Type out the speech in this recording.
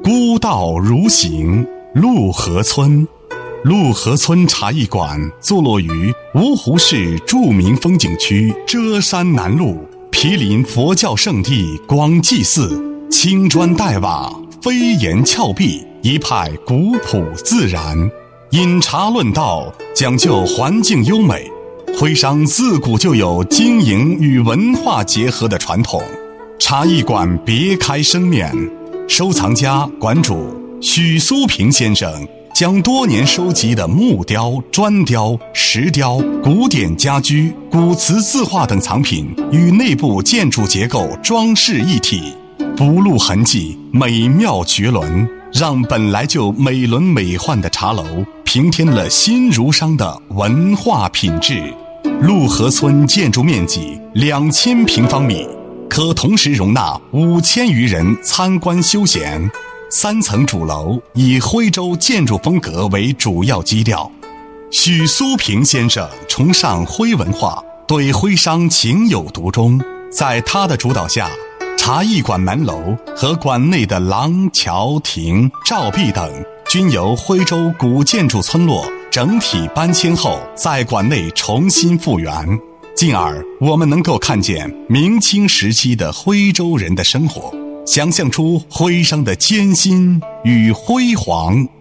孤道如行，陆河村。陆河村茶艺馆坐落于芜湖市著名风景区遮山南路，毗邻佛教圣地广济寺，青砖黛瓦，飞檐峭壁，一派古朴自然。饮茶论道，讲究环境优美。徽商自古就有经营与文化结合的传统，茶艺馆别开生面。收藏家馆主许苏平先生将多年收集的木雕、砖雕、石雕、古典家居、古瓷字画等藏品与内部建筑结构装饰一体，不露痕迹，美妙绝伦，让本来就美轮美奂的茶楼平添了新儒商的文化品质。陆河村建筑面积2000平方米，可同时容纳5000余人参观休闲。3层主楼以徽州建筑风格为主要基调。许苏平先生崇尚徽文化，对徽商情有独钟。在他的主导下，茶艺馆门楼和馆内的廊、桥、亭、照壁等均由徽州古建筑村落整体搬迁后在馆内重新复原，进而我们能够看见明清时期的徽州人的生活，想象出徽商的艰辛与辉煌。